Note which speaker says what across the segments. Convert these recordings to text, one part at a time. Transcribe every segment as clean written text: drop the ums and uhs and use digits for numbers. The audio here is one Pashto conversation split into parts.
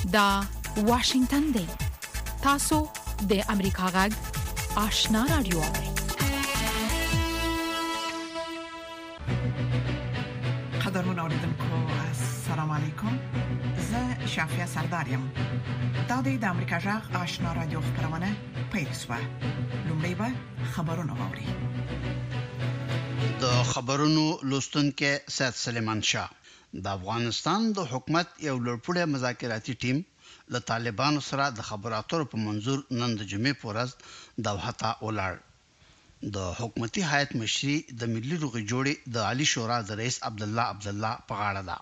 Speaker 1: دا واشنگتن دی. تاسو د امریکا غږ آشنا رادیو.
Speaker 2: قدرمن اوریدونکو السلام علیکم. زه شافیا سردارم. دا د امریکا غږ آشنا رادیو خبرونه پیښه. لومړی به خبرونه واوري.
Speaker 3: د خبرونو لوستونکو سید سلیمان شاه. د افغانستان د حکومت یو لړپوړی مذاکراتي ټیم له طالبانو سره د خبرو اترو په منظور نن د جمعې په ورځ دوحه ته ولاړ. د حکومتي هیئت مشري د ملي روغې جوړې د عالی شورا د رئیس عبدالله په غاړه ده.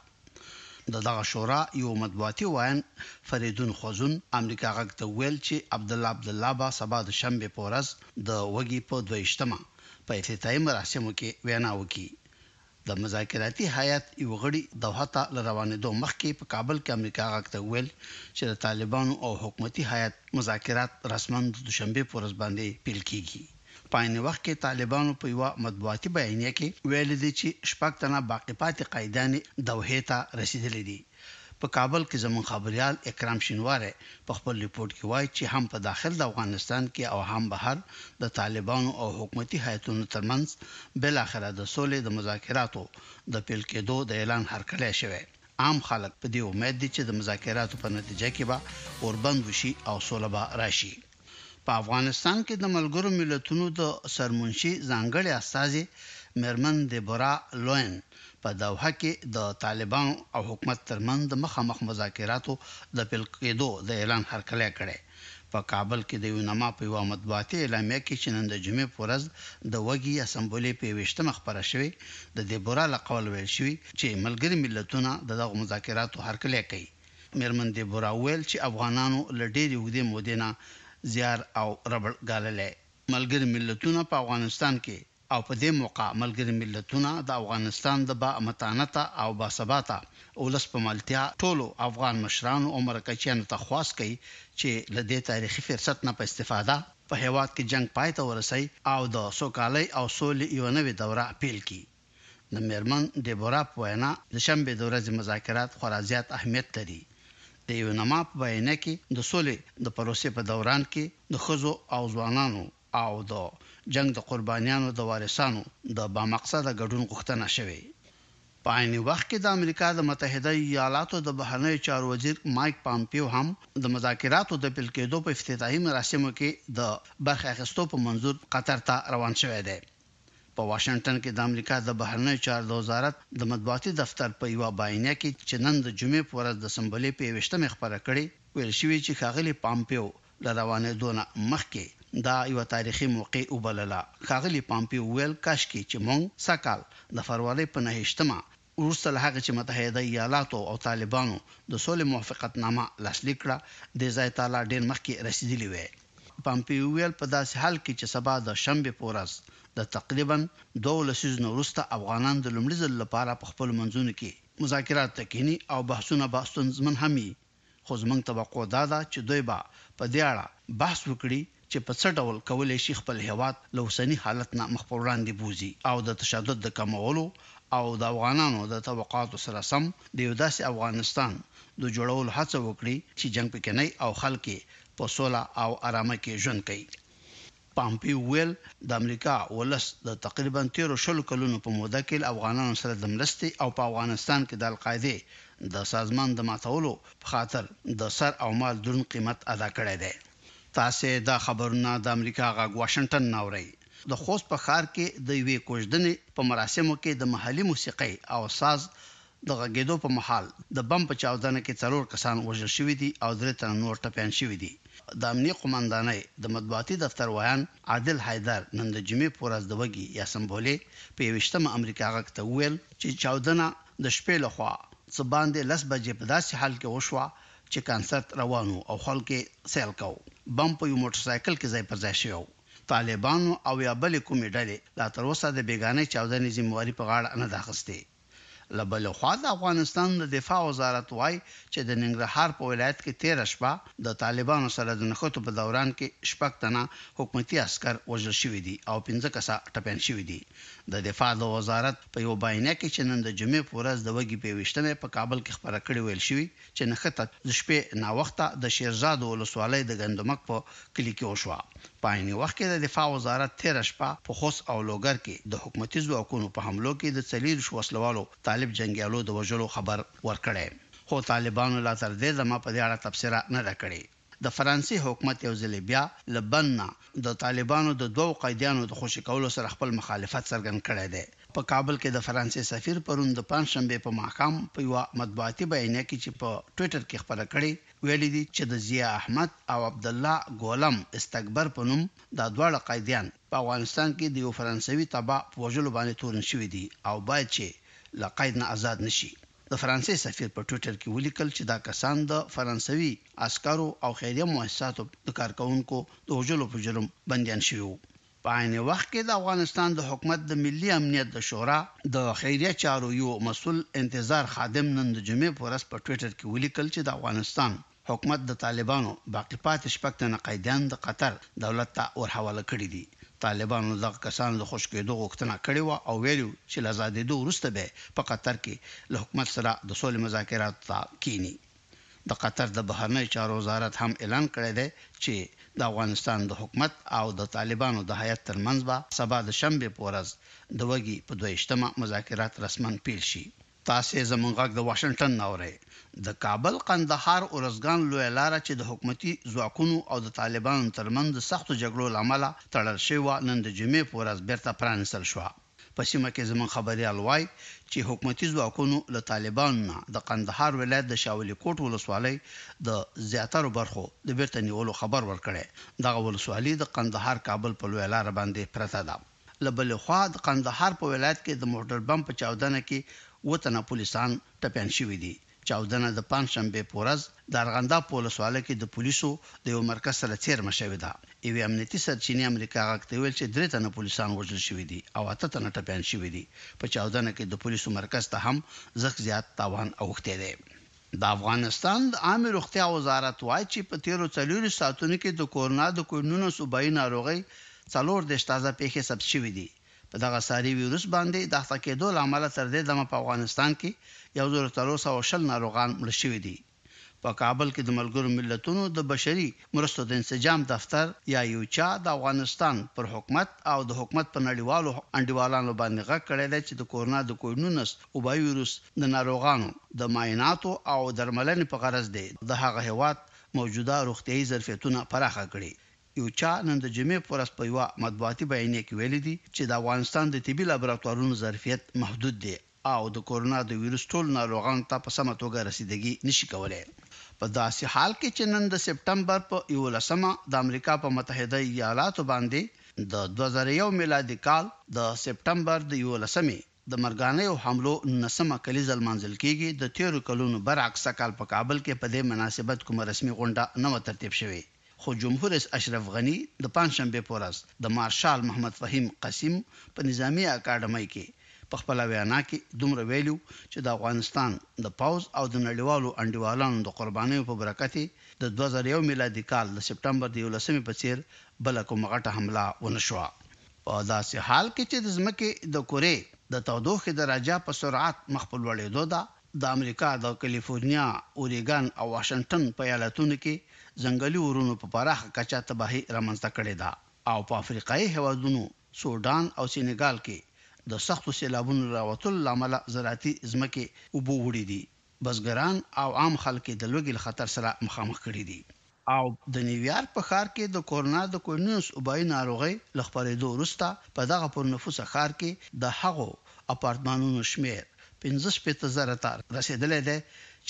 Speaker 3: دغه شورا یو مطبوعاتي وایي فریدون خوزون امریکا غږ ته ویل چې عبدالله با سبا د شنبه په ورځ د وګي په 22مه په افتتاحي مراسمو کې وینا وکړي. د مذاکراتي هیئت یو غړي دوحه ته روانېدو مخکې په کابل کې امریکا غږ ته ویل چې د طالبانو او حکومتي هیئت مذاکرات رسماً د دوشنبه په ورځ باندې پیل کیږي. په عین وخت کې طالبانو په یو مطبوعاتي بیانیه کې ویل دي چې شپږ تنه باقی پاتې قایدان دوحه ته رسیدلي دي. په کابل کې زموږ خبريال اکرام شینواره په خپل ریپورت کې وایي چې هم په داخل د افغانستان کې او هم بهر د طالبانو او حکومتي هیئتونو ترمنځ بل اخره د سولې د مذاکراتو د پیل کېدو د اعلان هرکلی شوی. عام خلک په دې امید دي چې د مذاکراتو په نتیجه کې به اوربند وشي او سوله به راشي. په افغانستان کې د ملګرو ملتونو د سرمنشي ځانګړي استازي مرمن دبورا لوین په دوحه کې د طالبانو او حکومت ترمنځ د مخامخ مذاکراتو د پیل کېدو د اعلان هرکلی کړی. په کابل کې د یونما په یو مطبوعاتي اعلامیه کې چې نن د جمعې په ورځ د وګي اسمبلی په 20مه خبره شوې د دبورا لقول ویل شوی چې ملګري ملتونه دغه مذاکراتو هرکلی کوي. مرمن دبورا ویل چې افغانانو لډېری وګړي مودینا زیار او ربړ غاللې. ملګري ملتونه په افغانستان کې او په دې موقع ملګري ملتونه د افغانستان د با متانته او با ثباته ولس په ملتیا ټولو افغان مشرانو او مرکچیانو ته خواست کوي چې له دې تاریخي فرصت نه په استفاده په هیواد کې جنگ پای ته ورسي او د سوکالۍ او سولې یو نوې دوره پیل کړي. د مرمن دبورا په وینا د شنبه د ورځې مذاکرات خورا زیات اهمیت لري. د یونما په بیان کې د سولې د پروسې په دوران کې د خزو او ځوانانو او د جنگ د قربانیانو د وارثانو د با مقصده ګډون غوښتنه شوې. په عین وخت کې د امریکا د متحده ایالاتو د بهرنیو چارو وزیر مایک پامپیو هم د مذاکراتو د پیل کېدو په افتتاحي مراسمو کې د برخه اخیستو په منظور قطر ته روان شوی دی. په واشنگټن کې د امریکا د بهرنیو چارو وزارت د مطبوعاتي دفتر په یو بیانیه کې چې نن د جمعې په ورځ د اسمبلی په 20مه خبره کړې ویل شوی چې ښاغلي پامپیو له روانېدو نه مخکې دا یو تاریخي موقع وبلله. ښاغلي پامپیو ویل کاشکي چې مونږ سکهال د فروری په 9مه وروسته له هغه چې متحده ایالاتو او طالبانو د سولې موافقتنامه لاسلیک کړه د ځای تعالی ډېر مخکې رسیدلی وي. پامپیو ویل په داسې حال کې چې سبا د شنبه په ورځ د تقریبا 2 لسیزونو وروسته افغانان د لومړي ځل لپاره په خپل منځونو کې مذاکرات تکینی او بحثونه ستونزمن همي. خو زموږ توقع دا ده چې دوی به په دې اړه بحث وکړي چې په څه ډول کولای شي خپل هیواد له اوسني حالت نه مخ پر وړاندې بوزي او د تشدد د کمولو او د افغانانو د توقعاتو سره سم د یو داسې افغانستان د جوړولو هڅه وکړي چې جنگ پکې نه او خلک په سوله او آرامه کې ژوند کوي. پامپیو ویل د امریکا ولس د تقریبا 13 کلونو په موده کې افغانانو سره د مرستې او په افغانستان کې د القاعده د سازمان د ماتولو په خاطر د سر او مال درن قیمت ادا کړی دی. تاسو دا خبرونه د امریکا غږ واشنگټن ناوړي. د خوست په ښار کې د یوې کوژدنې په مراسمو کې د محلي موسیقي او ساز د غږېدو په محل د بم په چاودنه کې 4 کسان وژل شوي دي او 3 تن نور ټپيان شوي دي. د امنیه قومندانۍ د مطبوعاتي دفتر ویان عادل حیدر نن د جمعې په ورځ د وګي یا سمبولې په 20مه امریکا غږ ته ویل چې چاودنه د شپې لخوا څه باندې 10 بجې په داسې حال کې وشوه چې کانسرت روانو او خلک سیل کو. بم په یو موټر سایکل کې ځای پر ځای شو. طالبانو او یا بل کومې ډلې لا تر اوسه د بیگانه چاودنې ذمہواری په غاړه نه اخیستې. لبل خو د افغانستان د دفاع وزارت وایي چې د ننګرهار په ولایت کې 13 شپه د طالبانو سره د نښتو په دوران کې شپږ تنه حکومتي عسكر وژل شوي دي او 15 کسه ټپيان شوي دي د دفاع د وزارت په یو بیان کې چې نن د جمعې په ورځ د وګي په وشتمه په کابل کې خبره کړې ویل شوی چې نښته د شپې نا وخته د شیرزاد ولسوالۍ د غندمک په کلی کې وشوه په عین وخت کې د دفاع وزارت 13 شپه په خوست او لوګر کې د حکومتي ځواکونو په حملو کې د څلیر وسلوالو طالب جنگیالو د وژلو خبر ورکړی خو طالبانو لا تر دې دمه په دې اړه تبصره نه راکړي د فرانسې حکومت یو ځل بیا لبنان د طالبانو د دوه قیدیانو د خوشی کولو سره خپل مخالفت څرګند کړی دی په کابل کې د فرانسې سفیر پرون د پنځشنبه په محکم په یو مطبوعاتي بیان کې چې په ټوئیټر کې خبره کړې ویلي دي چې د ضیا احمد او عبد الله ګولم استکبر په نوم د دوه قیدیان په افغانستان کې د یو فرانسوي تبع وژلو باندې تورن شوی دي او باید چې له قید نه آزاد نشي د فرانسې سفیر په ټوئیټر کې ولیکل چې دا کسان د فرانسوي عسکرو او خیریه مؤسساتو د کارکونکو د وژلو په جرم بنديان شوی په عین وخت کې د افغانستان د حکومت د ملي امنیت د شورا د خیریه چارو یو مسول انتظار خادم نن د جمعې په ورځ په ټوئیټر کې ولیکل چې د افغانستان حکومت د طالبانو باقی پاتې شپږ تنه قیدیان د قطر دولت ته ورحواله کړي دي طالبانو د کسانو د خوشکېدو غوښتنه کړې و او ویلو چې له آزادېدو وروسته به په قطر کې له حکومت سره د سولې مذاکرات ته کینی د قطر د بهرنی چارو وزارت هم اعلان کړی دی چې د افغانستان د حکومت او د طالبانو د هیئت ترمنځ به سبا د شنبه په ورځ د وګي په 22مه مذاکرات رسمن پیل شي تاسو زمونږ غږ د واشنگټن نوري د کابل قندهار اورزګان لوی لار چې د حکومتي ځواکونو او د طالبانو ترمنځ سختو جګړو لامل تړل شوی نن د جمعې په ورځ بیرته پرانیستل شو په سیمه کې زمون خبريال وای چې حکومتي ځواکونو له طالبانو د قندهار ولایت د شاولي کوټ ولسوالۍ د زیاتره برخو د بیرته نیولو خبر ورکړي دغه ولسوالۍ د قندهار کابل په لوی لار باندې پرته ده لبل خو د قندهار په ولایت کې د موټر بم په چاودنه کې وطن پولیسان ټپيان شوي دي چاودنه د پنځشنبه په ورځ د ارغندا پولیسوالو کې د پولیسو د یو مرکز سره چیرمه شوی ده ایوی امنیتي سرچینې امریکا غاکته ویل چې درې تنه پولیسان وژل شوي دي او اته تنه ټپيان شوي دي په چاودنه کې د پولیسو مرکز ته هم زخ زیات تاوان اوخته دي د افغانستان د عامه روغتیا وزارت وایي چې په 13 ساعتونو کې د کورونا د کوډونو صوبایي ناروغي 4 تازه پیښې ثبت شوې دي په دغه ساري وایروس باندې د تکیدو لامل تر دې دمه په افغانستان کې 1320 ناروغان مړ شوي دي په کابل کې د ملګرو ملتونو د بشري مرستو د انسجام دفتر یا یوچا د افغانستان پر حکومت او د حکومت په نړیوالو انډیوالانو باندې غږ کړی دی چې د کورونا د کوډونس او وایروس د ناروغانو د معایناتو او درملنې په غرض دی د هغه هیواد موجوده روغتيایي ظرفیتونه پراخه کړي یو چا نن د جمعې پر ورځ په یو مطبوعاتي بیان کې ویلي دي چې د افغانستان د طبي لابراتوارونو ظرفیت محدود دی او د کورونا د وایروس ټول ناروغانو ته په سمه توګه رسیدګي نشي کولای په داسې حال کې چې نن د سپټمبر په 11مه د امریکا په متحده ایالاتو باندې د 2001 میلادي کال د سپټمبر د 11مه د مرګانه حملو نسمه کلیزل منځل کېږي د 13 کلونو برعکس کال په کابل کې په دې مناسبت کوم رسمي غونډه نه ترتیب شوې خو جمهور رئیس اشرف غنی د پنځشنبه په ورځ د مارشال محمد فهیم قاسم په نظامی اکیډمي کې په خپل وینا کې دومره ویلو چې د افغانستان د پاوز او د نړیوالو انډیوالانو د قربانیو په برکت د 2001 میلادي کال د سپټمبر د 11مې په څیر بل کومه غټه حمله ونشوه په داسې حال کې چې د ځمکې د کورې د تودوخې درجه په سرعت مخ په لوړېدو ده د امریکا د کالیفورنیا اوریګان او واشنگټن په ایالتونو کې ځنګلي ورونو په پراخه کچه تباہي رامنځته کړې ده او په افریقایي هیوادونو سودان او سینګال کې د سختو سیلابونو راوتل لامل زراعتي ځمکې وبو وړي دي بزګران او عام خلک د لوګي خطر سره مخامخ کړي دي او د نیویارک په ښار کې د کورونا د کوډونس وبای ناروغي لخبرېدو وروسته په دغه پر نفوس ښار کې د هغو اپارتمانونو شمیر 15,000 ته رسیدلې ده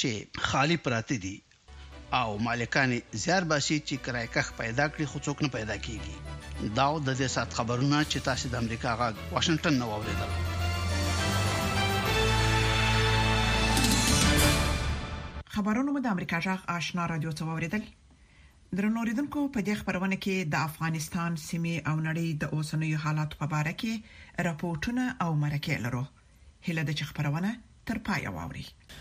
Speaker 3: چې خالی پراته دي او مالکان زیار باسي چې کرایکخ پیدا کړي خو څوک نه پیدا کیږي دا د دې سات خبرونه چې تاسو د امریکا غږ واشنگټن نو اوریدل
Speaker 2: خبرونه مو د امریکا غږ آشنا رادیو څخه اوریدل درنو اوریدونکو په دې خبرونه کې د افغانستان سیمې او نړۍ د اوسنیو حالات په اړه کې راپورټونه او مرکې لرو هله د خبرونه تر پای واوري.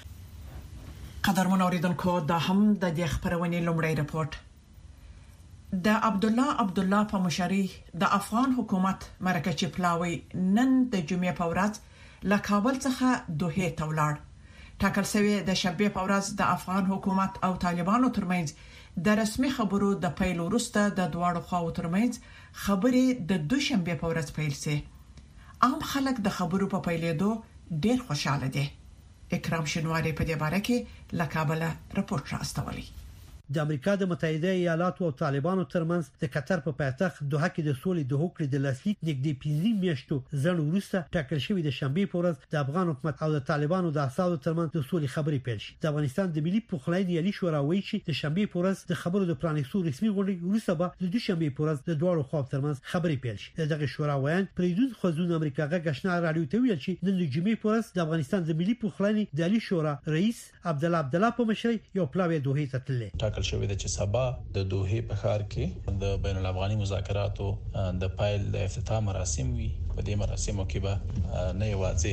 Speaker 2: قدرمن اوریدونکو دا هم د دې خبرونې لومړی رپورت. د عبد الله په مشرۍ د افغان حکومت مرکه چپلاوي نن د جمعې په ورځ له کابل څخه دوحه ته ولاړ. ټاکل شوی د شنبه په ورځ د افغان حکومت او طالبانو ترمنځ د رسمي خبرو د پیل وروسته د دواړو خواو ترمنځ خبرې د دوشنبه په ورځ پیل شي. عام خلک د خبرو په پیلېدو ډېر خوشاله دي. اکرام شنواری په دې باره کې له کابل رپورټ راستولی.
Speaker 4: د امریکا د متحده ایالاتو او طالبانو ترمنځ د قطر په پایتخت دوحه کې د سولې د هوکړې د لاسلیک نږدې 15 میاشتو ځنډ وروسته ټاکل شوی د شنبه په ورځ د افغان حکومت او د طالبانو د اساسو ترمنځ د سولې خبرې پیل شي. د افغانستان د ملي پخلاینې عالی شورا وایي چې د شنبه په ورځ د خبرو د پرانیستو رسمي غونډې وروسته به د دوشنبه په ورځ د دوړو خواو ترمنځ خبرې پیل شي. دغه شورا وایي پریدون خوځون امریکا غږشنا رادیو ته ویل چې د جمعې په ورځ د افغانستان د ملي پخلاینې د عالی شورا رئیس عبد الله په مشرۍ یو پلاوی دوحه ته تللی.
Speaker 5: ټاکل شوی د چې د دوحه په ښار کې د بین الافغاني مذاکراتو د پایل د افتتاح مراسم وي. په دې مراسمو کې به نه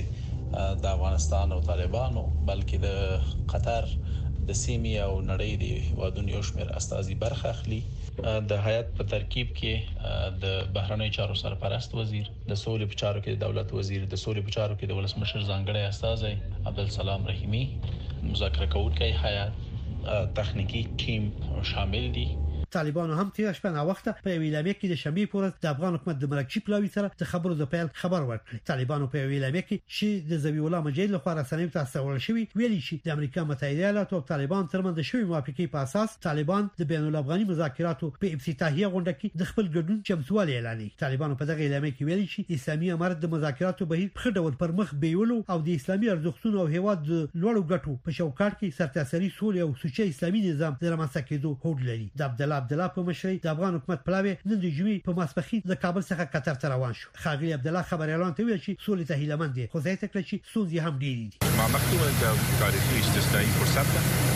Speaker 5: یوازې د افغانستان او طالبانو بلکې د قطر د سیمې او نړۍ د هیوادونو یو شمېر استازي برخه اخلي. د هیئت په ترکیب کې د بهرنی چارو سرپرست وزیر، د سولې په چارو کې د دولت وزیر، د سولې په چارو کې د ولسمشر ځانګړی استازی عبدالسلام رحیمی، مذاکره کوونکی هیئت، تخنیکی ټیم شامل دي.
Speaker 4: طالبانو هم تیر شپه نه وخت په ویلامه کې د شنبه په ورځ د افغان حکومت د مرکزی پلاوی سره د خبرو د پیل خبر ورکړ. طالبانو په ویلامه کې چې د زوی الله مجید لخوا رسنیو ته استول شوی ویلي چې د امریکا متحده ایالاتو او طالبان ترمنځ شوی موافقه په اساس طالبان د بین الافغاني مذاکراتو په افتتاحیه غونډه کې د خپل ګډون چمتووالی اعلان کړ. طالبانو په دغه ویلامه کې ویلي چې اسلامي امارت د مذاکراتو بهیر په ډول پر مخ بیولو او د اسلامي ارزښتونو او هیواد د لوړو ګټو په شوکات کې سرتاسري سولې او سوچه اسلامي نظام د رامنځته کېدو هوډ لري. د عبد الله په مشرۍ د افغان حکومت پلاوی نن د جمعې په ماسپخین د کابل څخه قطر ته روان شو. خاغلی عبد الله خبريالان ته ویل چې سولې ته هیله مند دي، خو ځای ته کړی چې سولې هم ډېری دي.
Speaker 6: ما مخکې د تاریخي استثنایی فرصت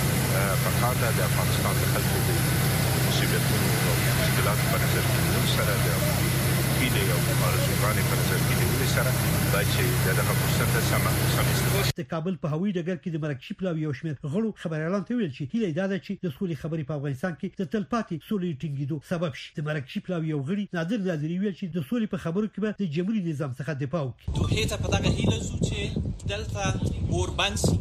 Speaker 6: په کار د افغانستان د خلکو د مصیبتونو او مشکلاتو په نظر کې سره د پیډي او ارزوګانې په نظر کې نیولې سره دا چې دغه فرصت سم استفاده.
Speaker 4: د کابل په هوایي ډګر کې د مرکزی پلاوی یو شمېر غړو خبريالان ته ویل چې هیله ده چې د سولې خبرې په افغانستان کې د تلپاتې سولې ټینګېدو سبب شي. د مرکزی پلاوی یو غړي نادر نادری ویل چې د سولې په خبرو کې به د جمهوریت نظام څخه دفاع وکړي.
Speaker 7: دوحه ته په دغه هیله زو چې دلته اوربانسي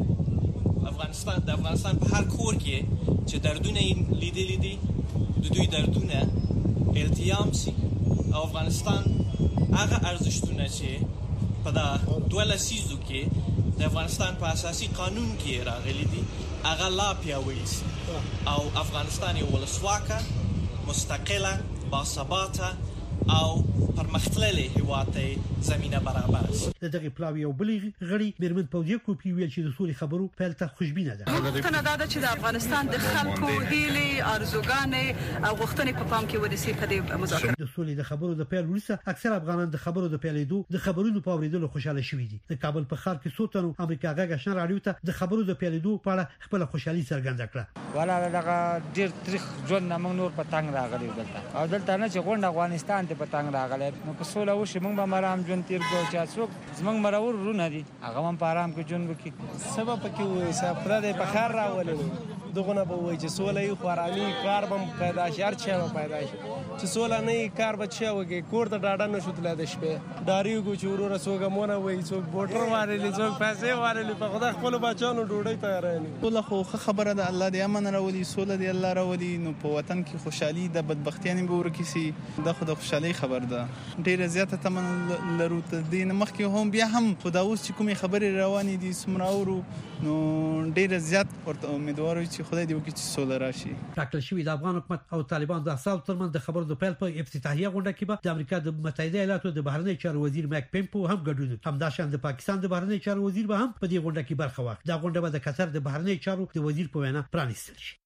Speaker 7: افغانستان په هر کور کې چې دردونه لیدلې دي د دوی دردونه التیام سي او افغانستان هغه ارزښتونه چې په دا دوله سیزو کې د افغانستان په اساسي قانون کې راغلي دي هغه لا پیاوړي سي او افغانستان یو ولسواکه، مستقله، باثباته او پرمختللې هیواد ته زمينه برابر شي.
Speaker 4: دغه پلاوی یو بل غړي میرمن پوجي کوپی ویل چې د سولې خبرو پیل ته خوشبینه ده.
Speaker 8: غوښتنه ده چې د افغانستان د خلکو هیلې، ارزوګانې او غوښتنې په پام کې ونیسي په دې مذاکرات. د
Speaker 4: سولې د خبرو د پیل وروسته اکثر افغانان د خبرو د پیلېدو د خبرونو په اوریدلو خوشاله شوي دي. د کابل په ښار کې سوتنو امریکا غږشن رادیو ته د خبرو د پیلېدو په اړه خپل خوشحالي څرګنده کړه.
Speaker 9: ولا دغه ډیر تاریخ ژوند موږ نور په تنګ راغلي دلته او دلته نه چې غونډه افغانستان ته په تنګ راغلي نو په سوله وشي موږ به مرام جون تیر کو چې څوک زمنګ مرور رونه دي هغه هم په آرام کې جون وکي
Speaker 10: سبب کې وې سفر د بخار راولې دغه به وای چې سوله یې خورامي کار بم پیدا شي هر چا پیدا شي چې سوله نه کار بچي وګي کور ته ډاډه نشو تل د شپې داریو کو چې ورور سوګمونه وای څوک بوټر وارلې څوک پیسې وارلې په خدای خپل بچانو ډوډۍ تیارانی
Speaker 11: سوله خو خبره ده الله دې امن راولي سوله دې الله راولي نو په وطن کې خوشحالي د بدبختیانه به ورکیسي د خود خوشحالي خبر ده ډیره زیاته تمن لرو ته دین مخکې هم بیا هم خدا اوس چې کومې خبرې روانې دي سمراورو نو ډیره زیات ورته امیدوار چې خدای دې وکړي چې سوله راشي.
Speaker 4: ټاکل شوی د افغان حکومت او طالبان د اساسو ترمنځ د خبرو د پیل په افتتاحیه غونډه کې به د امریکا د متحده ایالاتو د بهرنی چارو وزیر مایک پمپو هم ګډون وکړي. همداشان د پاکستان د بهرنی چارو وزیر به هم په دې غونډه کې برخه واخلي. دا غونډه به د قطر د بهرنی چارو د وزیر په وینا پرانیستل شي.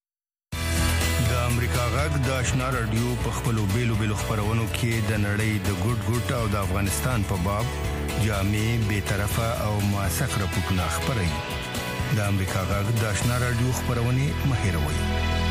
Speaker 12: د امریکا غږ د آشنا رادیو په خپلو بیلو خبرونو کې د نړۍ د ګډ او د افغانستان په باب جامع، بی‌طرفه او موثق راپورټونه خبري. د امریکا غږ د آشنا رادیو خبرونه مهیروي.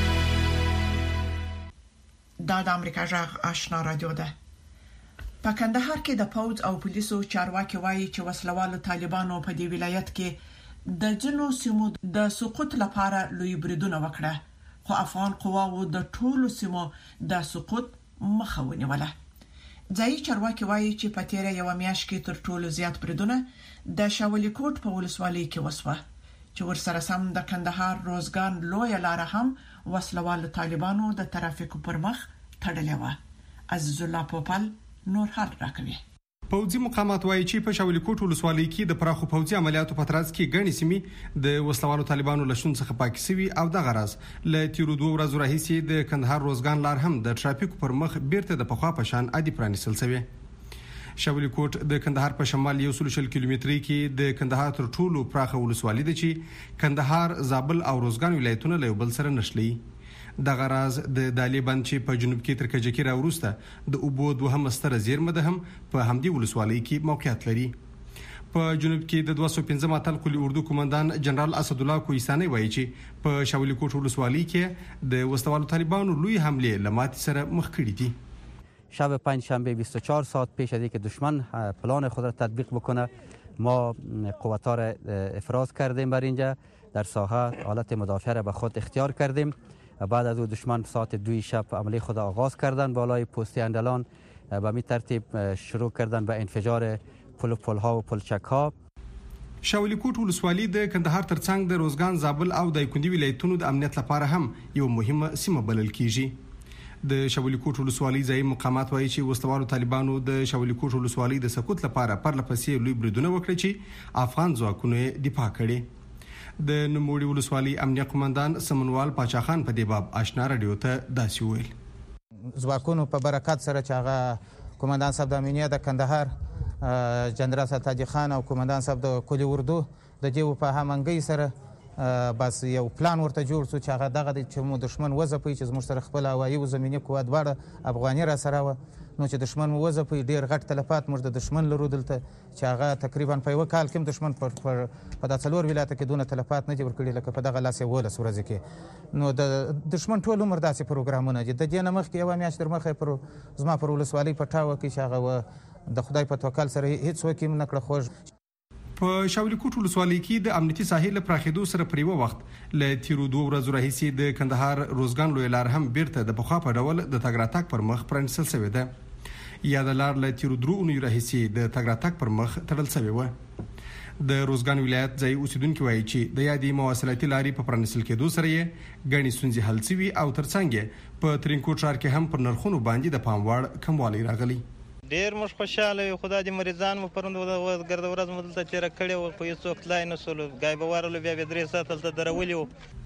Speaker 2: دا د امریکا غږ آشنا رادیو ده. په کندهار کې د پوز او پولیسو چارواکي وایي چې وسلوالو طالبانو په دې ولایت کې د جنو سیمو د سقوط لپاره لوی بریدونه وکړه خو افغان قواو د ټولو سیمو د سقوط مخه ونیوله. ځایي چارواکي وایي چې په تیره یو میاشت کې تر ټولو زیات بریدونه د شاولي کوټ په ولسوالۍ کې وسوه چې ورسره سم د کندهار روزګان لوی لار هم وسلوال طالبانو د ترافیکو پر مخ تړلې و. عزیز الله پوپل نور حال راکوي.
Speaker 13: پوځي مقامات وایي چې په شاولي کوټ ولسوالۍ کې د پراخو پوځي عملیاتو په ترڅ کې ګڼې سیمې د وسلوالو طالبانو لشون څخه پاکې شوي او د غرض له تیرو 2 ورځو راهیسې د کندهار روزګان لار هم د ترافیکو پر مخ بیرته د پخوا په شان عادي پرانیستل شوی. شاولي کوټ د کندهار په شمال 140 کیلومتري کې د کندهار تر ټولو پراخه ولسوالۍ ده چې کندهار، زابل او روزګان ولایتونه له بل سره نښلي. د غراز د دالې بند چې په جنوب کې تر کجکي را وروسته د اوبو دوهم ستره زیرمه ده هم په همدې ولسوالۍ کې موقعیت لري. په جنوب کې د 215 اتل قلی اردو کمانډان جنرال اسد الله کوهستاني وایي چې په شاولي کوټ ولسوالۍ کې د وسلوالو طالبانو لوی حمله لمات سره مخ کړي دي.
Speaker 14: شب پنجشنبه 24 ساعت پیش از اینکه دشمن پلان خود را تطبیق بکنه ما قوات را افراز کردیم بر اینجا در ساحه حالت مدافع را به خود اختیار کردیم. بعد از دشمن ساعت 2 شب عملی خود آغاز کردن بالای پست اندلان به می ترتیب شروع کردن به انفجار پلها و پلچک‌ها.
Speaker 13: شاولي کوټ ولسوالۍ د کندهار ترڅنګ د روزګان، زابل او دایکنډي ولایتونو د امنیت لپاره هم یو مهمه سیمه بلل کیږي. د شاولي کوټ ولسوالۍ ځایي مقامات وایي چې وسلوالو طالبانو د شاولي کوټ ولسوالۍ د سقوط لپاره پرلپسې لوی بریدونه وکړي چې افغان ځواکونو دفاع کړي. د نوموړي ولسوالۍ امنیه قومندان سمنوال پاچا خان په دې باب آشنا رادیو ته داسې وویل.
Speaker 15: ځواکونو په برکت سره چې هغه قومندان صاحب د امنیه د کندهار جنرال ستاجي خان او قومندان صاحب د کلی اردو د دې په همنګي سره بس یو پلان ورته جوړ شو چې هغه دغه چې مو دشمن وځپي چې زموږ سره خپل هوایي او زمینی قوت دواړه افغاني را سره و نو چې دشمن مو وځپي ډیر غټ تلفات موږ د دشمن لرو دلته چې هغه تقریبا په یو کال کې دشمن په د څلور ولایت کې دونه تلفات نه جوړ کړي لکه په دغه لاس یو ولس ورځ کې نو د دشمن ټول عمر داسې پروګرامونه دي. د دې نمخ کې یو میاشت تر مخه پر زما پر ولسوالۍ پټاوه کې چې هغه د خدای په توکل سره هیڅ وکیم نه کړ خوږ.
Speaker 13: په شاولي کوټ ولسوالۍ کې د امنیتي ساحل پراخېدو سره پر یو وخت له تیرو 2 ورځو راهیسې د کندهار روزګان لوی لار هم بیرته د پخوا په ډول د تګ راتګ پر مخ پرانیستل شوې ده. یا د لار له تیرو 3 اونیو راهیسې د تګ راتګ پر مخ تړل شوې و. د روزګان ولایت ځای اوسیدونکو وایي چې د یادې مواصلاتي لارې په پرانیستل کېدو سره یې ګڼې ستونزې حل شوي او ترڅنګ په ترینکوټ ښار کې هم پر نرخونو باندې د پام وړ کموالی راغلی.
Speaker 16: ډیر موږ خوشاله یو خدای دې مریضان مو پروند ګرد ورځ مو دلته تیر کړي او په هیڅ وخت لا نه سول غایب ورلو بیا درې ساعت تلته درولې.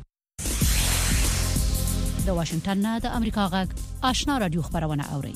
Speaker 1: د واشنگټن نه د امریکا غږ آشنا رادیو خبرونه اوري.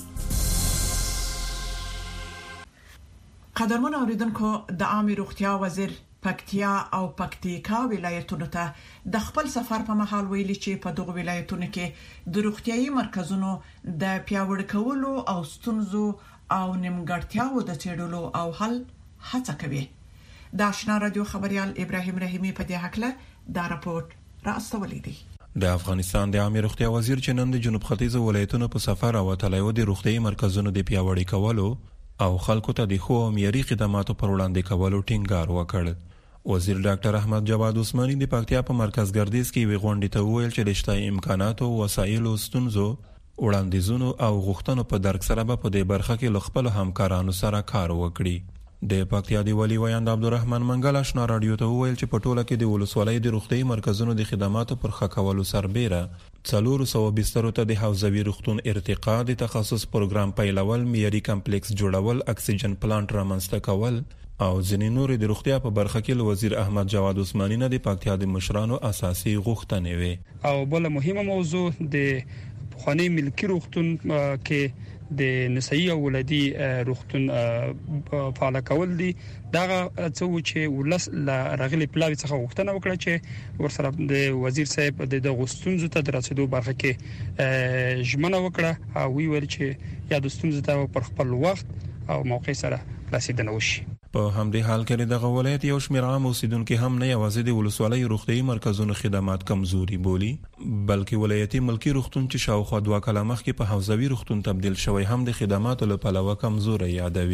Speaker 2: قدرمن اوریدونکو د عامه روغتیا وزیر پکتیا او پکتیکا ولایتونو ته د خپل سفر په مهال ویلي چې په دغه ولایتونو کې د روغتيایي مرکزونو د پیاوړ کولو او ستونزو او نیمګړتیاو د چېړلو او حل هڅه کوي. د آشنا رادیو خبريال ابراهيم رحیمي په دې حق له دا راپورټ راستولې دي.
Speaker 17: د افغانستان د عامه روغتیا وزیر چې نن د جنوب ختیځ ولایتونو په سفر او تلایو د روغتيایي مرکزونو د پیاوړ کولو او خلکو ته د خو او معیاري خدماتو پر وړاندې کولو ټینګار وکړ. وزیر ډاکټر احمد جواد عثماني د پکتیا په مرکز ګردیز کې وی غونډې ته وویل چې د شته امکاناتو او وسایلو ستونزو وړاندیزونو او غوښتنو په درک سره به په دې برخه کې خپل همکارانو سره کار وکړي. د پکتیا دی ولی ویاند عبدالرحمن منګل آشنا رادیو ته وویل چې په ټوله کې د ولسوالۍ د روغتيایي مرکزونو د خدماتو پر ښه کولو سربېره 400 بسترو ته د حوزوي روغتون ارتقا، د تخصص پروګرام پیلول، معیاري کمپلیکس جوړول، اکسیجن پلانټ رامنځته کول او ځینې نورې د روغتیا په برخه کې وزیر احمد جواد عثماني نه د پکتیا د مشرانو اساسي غوښتنې وي.
Speaker 18: او بل مهمه موضوع د پخوانی ملکی روغتون کې د نسایي او ولادي روغتون فعال کول دي. دغه څو چې ولس لا رغلي پلاوی څخه غوښتنه وکړه چې ورسره د وزیر صاحب د غوښتنځو ته درڅېدو برخه کې ژمنه وکړه او ویل چې یا د ستونزو ته پر خپل وخت او موقع سره رسیدنه وشي.
Speaker 17: په همدې حال کې د ولایت یو شمېر عام اوسیدونکو هم نه یوازې د ولسوالۍ روغتيایي مرکزونو خدمات کمزوري بولي بلکې ولایتي ملکی روغتون چې شاوخوا 2 کاله مخکې په حوزوي روغتون تبدیل شوی هم د خدماتو له پلوه کمزوري یادوي.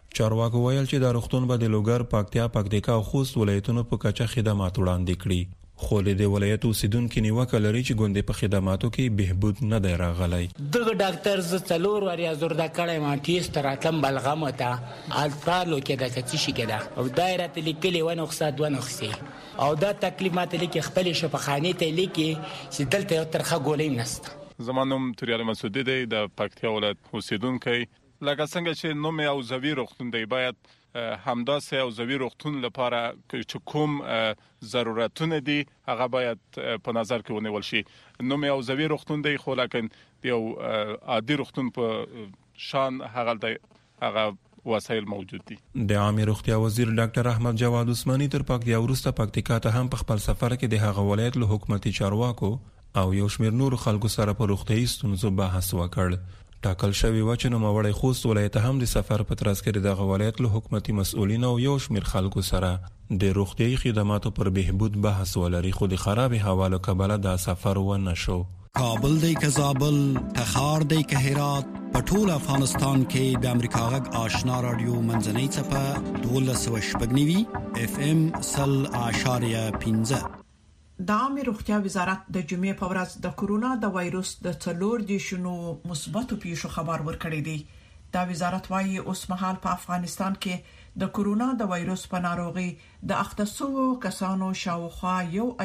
Speaker 17: چارواکو ویل چې د روغتون به د لوګر، پکتیا، پکتیکا او خوست ولایتونو په کچه خدمات وړاندې کړي. خو له دې ولایت اوسیدونکو نیوکه لري چې ګوندې په خدماتو کې بهبود نه دی راغلی.
Speaker 19: دغه ډاکټر ز څلور وریا زور د کړای ما ټیسټ راتم بلغم ته الټرالو کې د کچې شي کېده او دایره لیکلي ونه خصاد ونه خسي او دا تکلیفات لیکي خپل شفاخانه ته لیکي چې دلته یو ترخه ګولې نست.
Speaker 20: زمانوم توریال مسعودی دی د پکتیا ولایت اوسیدونکو. لکه څنګه چې نوم او زوی روغتون دی باید همداسې او زوی روغتون لپاره چې کوم ضرورتونه دي هغه باید په نظر کې ونیول شي. نوم او زوی روغتون دی خو لکه یو عادي روغتون په شان هغه وسایل موجود دي.
Speaker 17: د عامه روغتیا وزیر ډاکټر احمد جواد عثماني تر پکتیا ورسته پکتیکا ته هم په خپل سفر کې د هغه ولایت له حکومتي چارواکو او یو شمېر نور خلکو سره په روغتیايي ستونزو بحث وکړ. ټاکل شوی و چې نوموړی خوست ولایت هم د سفر په ترڅ کې دغه ولایت له حکومتي مسؤلینو او یو شمېر خلکو سره د روغتیايي خدماتو پر بهبود بحث ولري، خو د خراب حوالو کبله دا سفر ونه شو.
Speaker 21: کابل دی که زابل، تخار دی که هرات، په ټول افغانستان کې د امریکا غږ آشنا رادیو منځنۍ څپه 1290 FM 0.15.
Speaker 2: د عامه روغتیا وزارت د جمعې په ورځ د کورونا د وایروس د 4 دیشنو مثبتو پیښو خبر ورکړی دی. دا وزارت وايي اوس مهال په افغانستان کې د کورونا د وایروس په ناروغي د 800 کسانو شاوخوا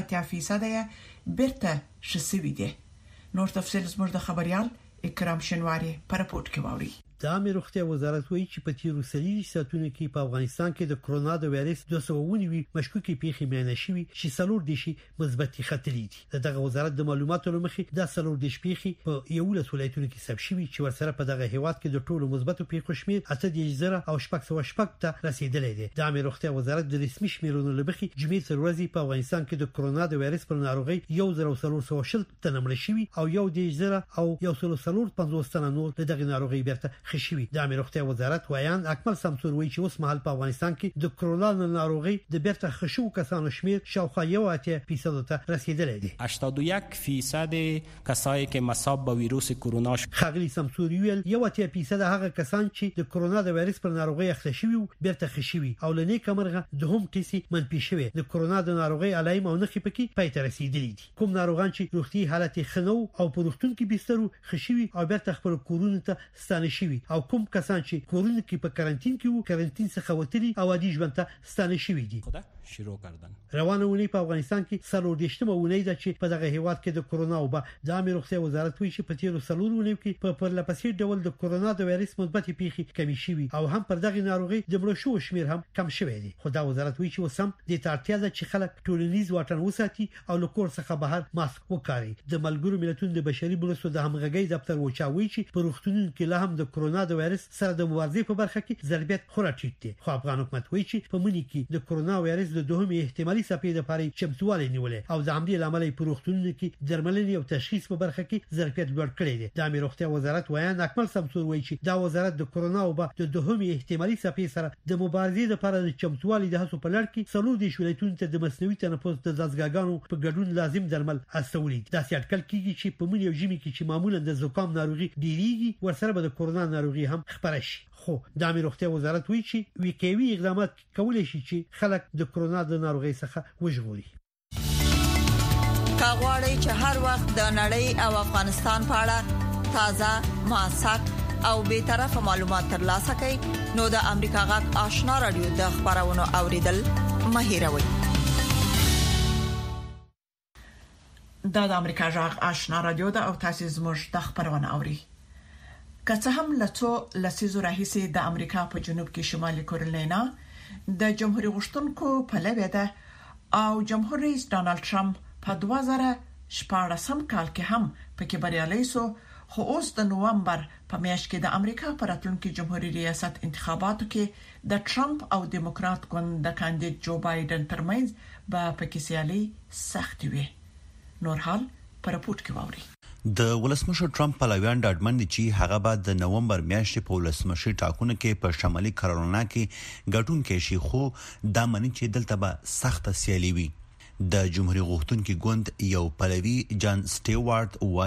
Speaker 2: 1.8% بیرته شسوي دي. نور تفصیل زموږ د خبريال اکرام شنواری په رپورت کې واوري.
Speaker 4: د عامه روغتیا وزارت وایي چې په تیرو سلیری ساتونو کې په افغانستان کې د کورونا د وایرس 290 مشکوکي پیښې معاینه شوي چې 4 دیشي مثبت خطرې دي. دغه وزارت د معلوماتو لمخې د 4 دیش پیښې په یو لس ولایتونو کې ثبت شوي چې ورسره په دغه هیواد کې د ټولو مثبتو پیښو شمیر 8.0 او 6.6 ته رسیدلی دی. د عامه روغتیا وزارت د رسمي شمیرونو لمخې جمعې تر ورځې په افغانستان کې د کورونا د وایرس پر ناروغي 1400 تنه مړ شوي او 1.0 او 150 تنه نور دغه ناروغي بیرته خشوي. د امیر روغتیا وزارت وایان اکمل سمسور وایي چې اوس مهال په افغانستان کې د کرونا ناروغي د بیرته خشو کسانو شمیر شاوخوا 1% ته رسیدلی دی.
Speaker 22: 81% کسایی که مصاب به ویروس کرونا
Speaker 4: خغلی سمسور ویل 1% هغه کسان چې د کرونا د وایرس پر ناروغي اخته شوي بیرته خشوي او لنی کمرغه د هم کیسي منفي شوي. د کرونا د ناروغي علائم او نښې پکې پای ته رسیدلي دي. کوم ناروغان چې روغتي حالت خنو او په روغتون کې بسترو خشوي او بیرته خپل کورونه ته ستانه شوي او کوم کسان چې کورونه کې په کارانتین کې وو کارانتین څخه وتلي او عادي ژوند ته ستانه شوي دي.
Speaker 22: شروع کردن.
Speaker 4: روانه ونی په افغانستان کې 3 ونی ده چې په دغه هیواد کې د کورونا او د عامه روغتیا وزارت وایي چې په تیرو 3 ونی کې په پرلپسې ډول د کورونا د وایرس مثبت پیښې کمی شوي او هم پر دغه ناروغي د مړو شو شمیر هم کم شوی دی. خو دا وزارت وایي چې وسم د تارتیا ده چې خلک ټولنیز واټن وساتي او له کور څخه بهر ماسک وکاري. د ملګرو ملتونو د بشري مرستو د همغږي دفتر وچاوي چې په روغتونونو کې له هم د کورونا د وایرس سره د مبارزې په برخه کې ضربیت خورا ټیټ دی. خو افغان حکومت وایي چې په منی کې د کورونا وایرس د دوهمې احتمالي څپې لپاره چمتووالی نیولې او د عملي لامل په روغتونونو کې درملنې او تشخیص په برخه کې ظرفیت لوړ کړی دی. د امیر روغتیا وزارت وایي اکمل سمسور وایي چې دا وزارت د کورونا او د دوهمې احتمالي څپې سره د مبارزې لپاره د چمتووالی د هڅو په لړ کې څلور د شولایتونو ته د مصنوعي تنفس د دستګاګانو په ګډون لازم درمل استولي. دا سیاټکل کیږي چې په منی او ژمي کې چې معمولا د زکام ناروغي ډیریږي ورسره به د کورونا ناروغي هم خپره شي. خو د امیر روغتیا وزارت وایي چې وکوي اقدامات کولای شي چې خلک د کورونا د ناروغي څخه وژغوري.
Speaker 23: کاغوري چې هر وخت د نړۍ او افغانستان په اړه تازه موثق او به طرفه معلومات ترلاسه کړئ نو د امریکا غږ آشنا رادیو د خبرونو اوریدل مهیروي.
Speaker 2: د امریکا غږ آشنا رادیو د او تاسو زموږ د خبرونه اوري. که څه هم لڅو لسیزو راهیسې د امریکا په جنوب کې شمالي کیرولینا د جمهوریت غوښتونکو په لوي ده او جمهور رئیس ډانلډ ټرمپ په 2014 کال کې هم پکې بریالي سو. خو اوس د نوومبر په میاشت کې د امریکا پر راتلونکي جمهوریت ریاست انتخاباتو کې د ټرمپ او دیموکرات ګوند د کاندید جو بایدن ترمنځ به پکې سیالي سخت وي. نور حال پر رپورت کې واوري.
Speaker 24: د ولسمشر ټرمپ پلویان ډاډمن دي چې هغه بعد د نوومبر میاشتې په ولسمشر ټاکنو کې په شمالي کیرولینا کې ګټون کې شي، خو دا معنی چې دلته به سخت سیالي وي. د جمهوریت غوښتونکو ګوند یو پلوی جان سټیوارت وایي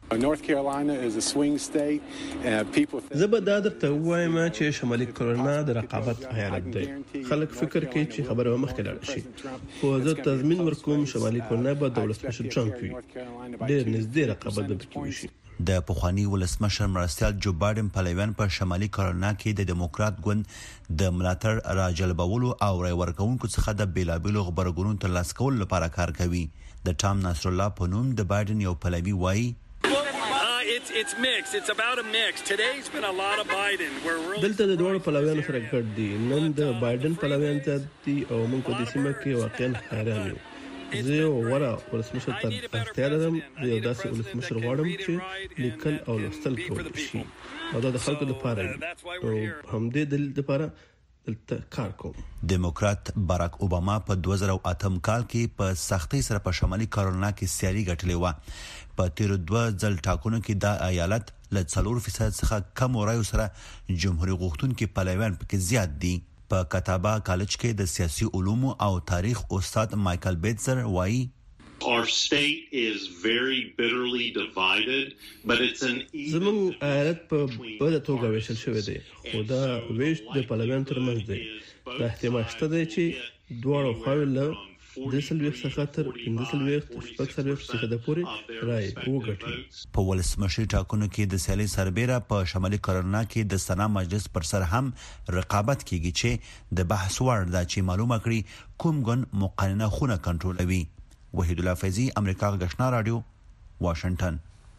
Speaker 10: زه به دا درته وایم چې شمالي کارولینا د رقابت ایالت دی. خلک فکر کوي چې خبره مخکې لاړه شي، خو زه تضمین ورکوم شمالي کارولینا به د ولسمشر ټرمپ وي. ډېر نږدې رقابت به پکې وشي.
Speaker 24: د پخوانی ولسمشر مرستیال جو بایدن پلویان په شمالي کارولینا کې د دیموکرات ګوند د ملاتړ راجلبولو او رای ورکونکو څخه د بیلابیلو خبرګونونو ترلاسه کولو لپاره کار کوي. د ټام نصر الله په نوم د بایدن یو پلوی وایي
Speaker 3: It's mixed. It's about a mix. Today's been a lot of Biden.
Speaker 10: دلته د دوه پلویانو سره ګډ دي. نن د بایدن پلویان ته دي او موږ په دې سیمه کې واقعا حیران یو. زه ورا ولسمشر ته اړتیا لرم. یو داسې ولسمشر غواړم چې لیکل او لوستل کولی شي او دا د خلکو لپاره او همدې دلیل لپاره دلته کار کوم.
Speaker 24: دیموکرات باراک اوباما په 2008 کال کې په سختۍ سره په شمالي کارولینا کې سیالي ګټلې و. په تیر 2 ځل ټاکنو کې دا ایالت له 4% څخه کم رایو سره جمهوریت غوښتونکو پلویان پکې زیات دي. په کاتابا کالج کې د سیاسي علومو او تاریخ استاد مایکل بیتزر وایي
Speaker 5: Our state is very bitterly divided, but it's an
Speaker 10: زمون ایالت په بده توګه ویشل شوی دی، خو دا ویش د پارلمان ترمنځ دی. دا احتمال شته دی چې دواړو خواوې له 10 څخه تر 15 څخه د پورې رای وګټي.
Speaker 24: په ولسمشر ټاکنو کې د سیالي سربېره په شمالي کارولینا کې د سنا مجلس پر سر هم رقابت کیږي چې د بحث وړ ده چې معلومه کړي کوم ګوند مقننه خونه کنټرولوي. وحید الله فیضی، امریکا غږ رادیو، واشنگټن.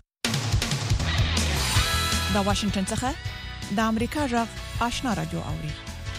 Speaker 2: د واشنگټن څخه د امریکا غږ آشنا رادیو اوري.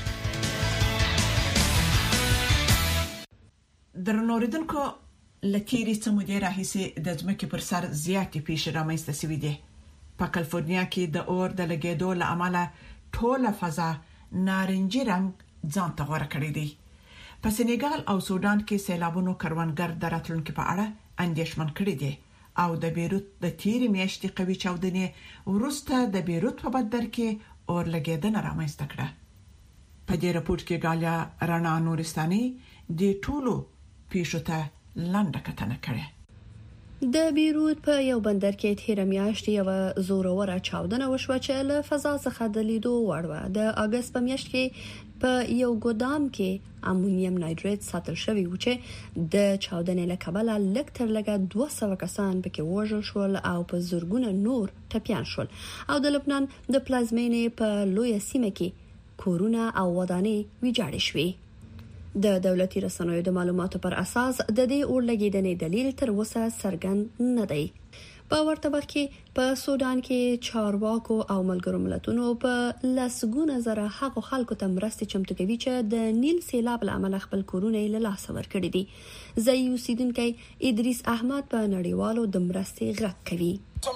Speaker 2: درنوریدونکو لکيري سمودي راهيسي د ځمکې پر سر زیاتې پیښې رامنځته شوې دي. په کالیفورنیا کې د اور د لګیدو له امله ټوله فضا نارنجي رنگ ځان ته غوړه کړې دي. په سنیګال او سودان کې سیلابونو کروندګر د راتلونکو په اړه اندېښمن کړي دي او د بیروت د تیری میاشتې قوي چاودنې ورسته د بیروت په بدر کې اور لګیدنه رامنځته کړه. په دې راپور کې غالیا رانا نورستاني د ټولو پیښو ته لاندې کتنه کړې.
Speaker 6: د بیروت په یو بندر کې تیر میاشت یو زوروره چاودنه وشوه چې له فضا څخه د لیدو وړ و. د اگست په میاشت کې په یو ګودام کې امونیم نایتریت ساتل شوی و چې د چاودنې له کبله لږ تر لږه 200 کسان پکې وژل شول او په زورګونه نور ټپيان شول او د لبنان د پلازمینې په لوی سیمه کې کورونه او ودانۍ ویجاړې شوې. د دولتي رسنیو د معلوماتو پر اساس د دې اور لګیدنې دلیل تر اوسه څرګند نه دی. په ورته وخت کې په سودان کې چارواکو او ملګرو ملتونو په لسګونه زره هغو خلکو ته مرستې چمتو کوي چې د نیل سیلاب له امله خپل کورونه له لاسه ورکړي دي. ځایي اوسیدونکي ادریس احمد په نړیوالو د مرستې غږ کوي.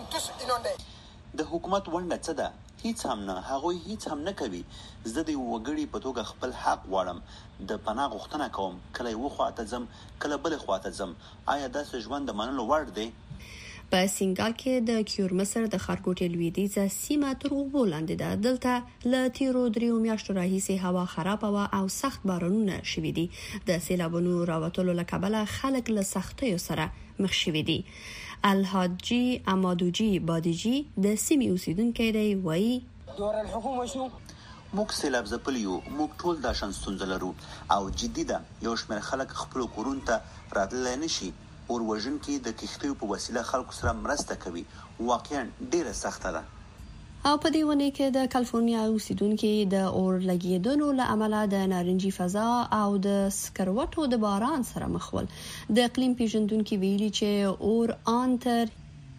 Speaker 24: د حکومت ونډه څه ده؟ هیڅ هم نه. هغوی هیڅ هم نه کوي. زه د وګړي په توګه خپل حق غواړم. د پناه غوښتنه کوم. کله یو خواته ځم، کله بل خواته ځم. آیا دا ژوند د منلو وړ دی؟
Speaker 6: په سنگال کې د کیور مصر د خارګوټي لویدیځه سیمه تر اوبو لاندې ده. دلته له تیرو 3 میاشتو راهیسې هوا خراب او سخت بارانونه شوي دي. د سیلابونو راوتلو له کبله خلک له سختیو سره مخ شوي دي. الحاجی امادوجی بادیجی د سیمې اوسیدونکی دی، وایي
Speaker 24: دور الحکومه شو موږ سیلاب زپلیو، موږ ټول دا شان ستونزه لرو او جدي ده. یو شمېر خلک خپل کورونو ته راتللی نشي. اور وژونکي د کښتیو په وسیله خلکو سره مرسته کوي. واقعا ډیره سخته ده.
Speaker 6: او په دې ونه کې د کالیفورنیا اوسیدونکو د اور لګیدنو له امله د نارنجي فضا او د سکروټو د باران سره مخ ول. د اقلیم پیژندونکو ویلي چې اور انتر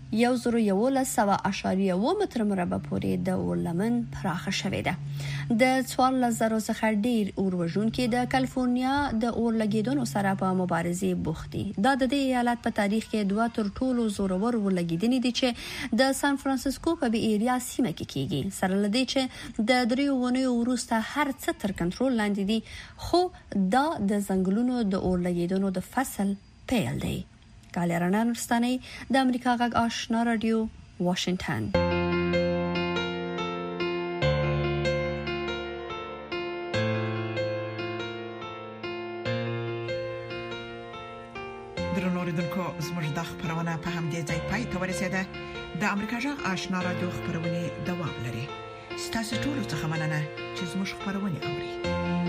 Speaker 6: 1.1 متر مربع پورې د اور لمن پراخه شوې ده. د 14,000 څخه ډیر اور وژونکي د کالیفورنیا د اور لګیدنو سره په مبارزې بوخت دي. دا د دې ایالت په تاریخ کې 2 تر ټولو زورور اور لګیدنې دي چې د سان فرانسیسکو په بي ایریا سیمه کې کیږي. سره لدی چې د 3 ونیو وروسته هر څه تر کنټرول لاندې دي، خو دا د ځنګلونو د اور لګیدنو د فصل پیل دی. غالیا نورستاني، د امریکا غږ آشنا رادیو، واشنگټن.
Speaker 2: درنو اوریدونکو زموږ د خبرونه په همدې ځای پای ته ورسیده. د امریکا جغ آشنا رادیو خبرونه دوام لري. ستاسو ټول څه مننه چې زموږ خبرونه اوري.